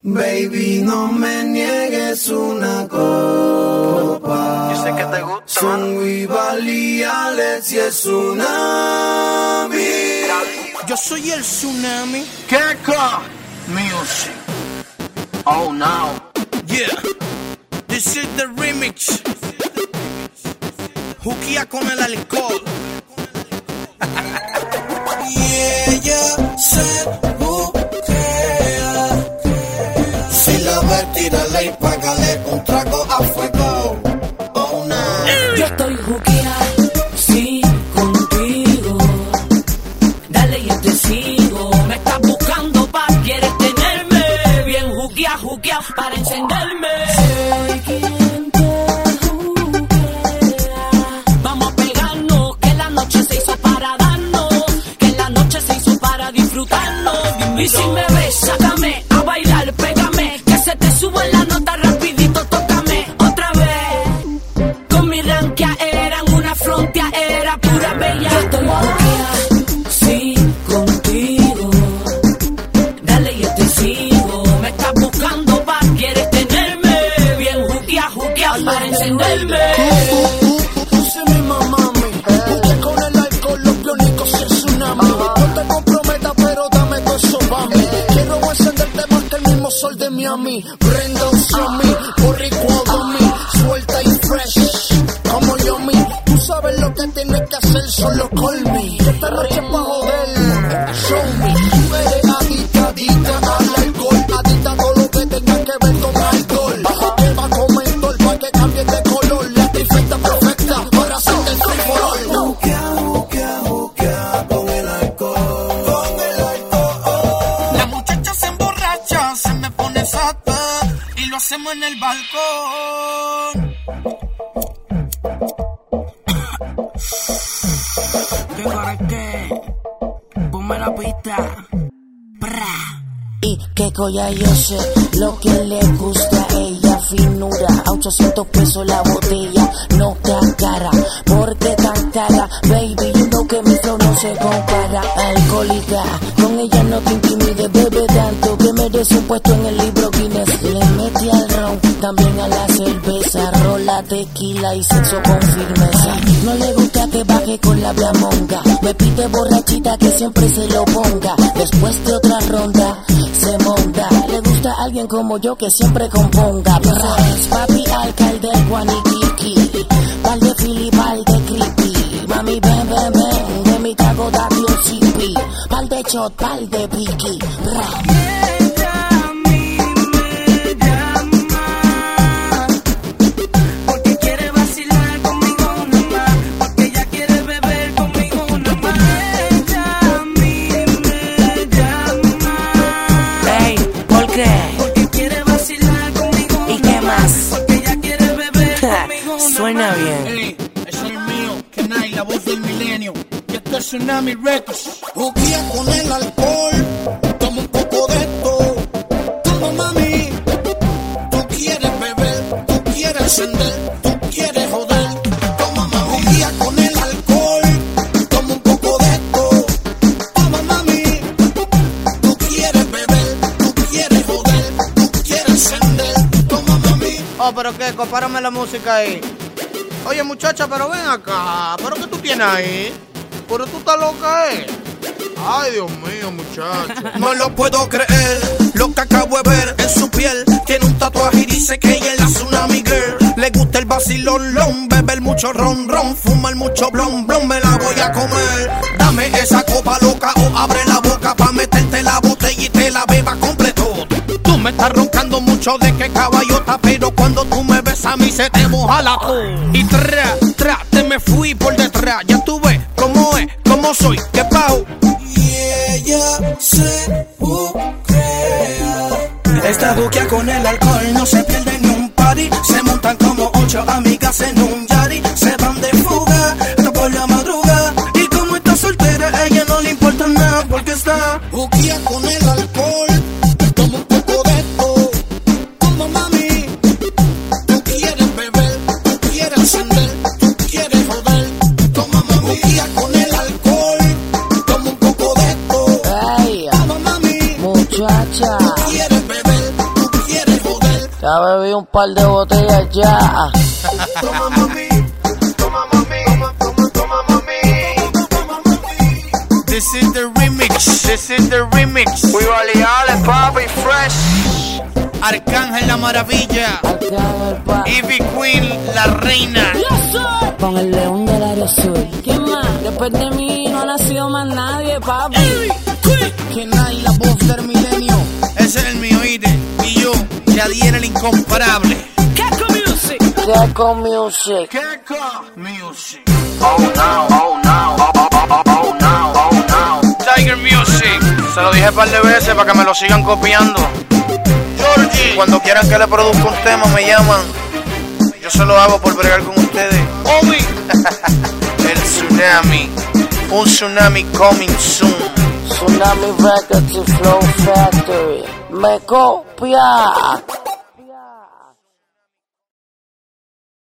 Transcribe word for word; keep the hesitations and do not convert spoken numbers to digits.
Baby, no me niegues una copa. Yo sé que te gusta. Son Weebly y Alex y el tsunami. Yo soy el tsunami. Keka Music. Oh no. Yeah. This is the remix. Juquía con el alcohol. Y ella se buquea. Si la ves, tírale y págale un trago a fuego. Oh no. Yo estoy juquea, sí, contigo. Dale, yo te sigo. Me estás buscando pa' quieres tenerme. Bien juquea, juquea para encenderme. Soy quien te juquea. Vamos a pegarnos, que la noche se hizo para darnos. Que la noche se hizo para disfrutarnos. Y si me ves, sácame a bailar, pégame. Que se te sube la nota rapidito, tócame otra vez. Con mi ranquea eran una frontea, era pura bella. Yo estoy juquea, sí, contigo. Dale, yo te sigo. Me estás buscando pa' quieres tenerme. Bien juquea, juquea para encenderme. Ese es mi mamá, mi. Juquea con el alcohol, los biónicos y el tsunami. No te comprometas, pero dame todo eso pa' mí. Quiero encenderte más que el mismo sol de Miami. Prenda un Xiaomi, boricua a mí. Suelta y fresh, como yo mi. Tú sabes lo que tienes que hacer, solo call me. Esta noche es pa' joder, show me. Tú eres adicta, adicta al alcohol. Adicta a todo lo que tenga que ver con alcohol. Que va a comer pa' que cambie de color. La trifecta perfecta para hacerte el free for all. Juquea, juquea, juquea con el alcohol. Con el alcohol. La muchacha se emborracha, se me pone sata y lo hacemos en el balcón. ¿Qué para qué? Ponme la pista. Y que ya yo sé lo que le gusta a ella, finura, a ochocientos pesos la botella, no te acara, porque tan cara, baby, you know que mi flow no se compara, alcohólica, con ella no te intimides, bebe tanto que merece un puesto en el libro Guinness, le metí al ron, también a la cerveza, rola, tequila y sexo con firmeza, no le gusta que baje con la blamonga, me pide borrachita que siempre se lo ponga, después de otra ronda, se monta, le gusta a alguien como yo que siempre componga. Pues papi alcalde Guaniquiqui, pal de Philly, pal de creepy. Mami ven, ven, ven, de mi trago da P, pal de shot, pal de piqui. Suena bien. Hey, eso es el mío, Kenai, la voz del milenio. Y esto es Tsunami Records. Juquea con el alcohol. Toma un poco de esto. Toma, mami. Tú quieres beber, tú quieres encender, tú quieres joder. Toma, mami. Juquea con el alcohol. Toma un poco de esto. Toma, mami. Tú quieres beber, tú quieres joder, tú quieres encender. Toma, mami. Oh, pero qué, compárame la música ahí. Oye, muchacha, pero ven acá. ¿Pero qué tú tienes ahí? ¿Pero tú estás loca, eh? Ay, Dios mío, muchacha. No lo puedo creer, lo que acabo de ver en su piel. Tiene un tatuaje y dice que ella es la Tsunami Girl. Le gusta el vacilón, lon, beber mucho ron, ron, fumar mucho blon, blon, me la voy a comer. Dame esa copa loca o abre la boca pa' meterte la botella y te la beba completo. Tú me estás roncando mucho de que caballota, pero cuando tú me ves a mí se te moja la co. Y tra, tra, te me fui por detrás. Ya tú ves cómo es, cómo soy, qué pajo. Y ella se buquea. Esta buquea con el alcohol, no se pierde ni un party. Se montan como ocho amigas en un yari. Se van de fuga, hasta por la madrugada. Y como está soltera, a ella no le importa nada porque está buquea con el alcohol. Toma un poco de esto. Toma, mami. Tú quieres beber, tú quieres encender, tú quieres joder. Toma, mami. Buquea con el alcohol. Toma un poco de esto. Ay, toma, mami. muchacha. Tú quieres beber, tú Ya bebí un par de botellas ya. Toma mami, toma mami, toma, toma mami. This is the remix. This is the remix. Cuiva Leales, papi, fresh. Arcángel la maravilla. Arcángel pa. Ivy Queen, la reina. Con el león del área sur. ¿Quién más? Después de mí no ha nacido más nadie, papi. Que nadie la voz del milenio. Ese es el mío, oíste. Y yo, Yadier el incomparable. Keco Music. Keco Music. Keco Music. Oh no, oh no, oh, oh, oh, oh no, oh no. Tiger Music. Se lo dije un par de veces para que me lo sigan copiando. Georgie, cuando quieran que le produzca un tema me llaman. Yo se lo hago por bregar con ustedes. Obi. El tsunami. Un tsunami coming soon. Tsunami Records y Flow Factory. Me copia.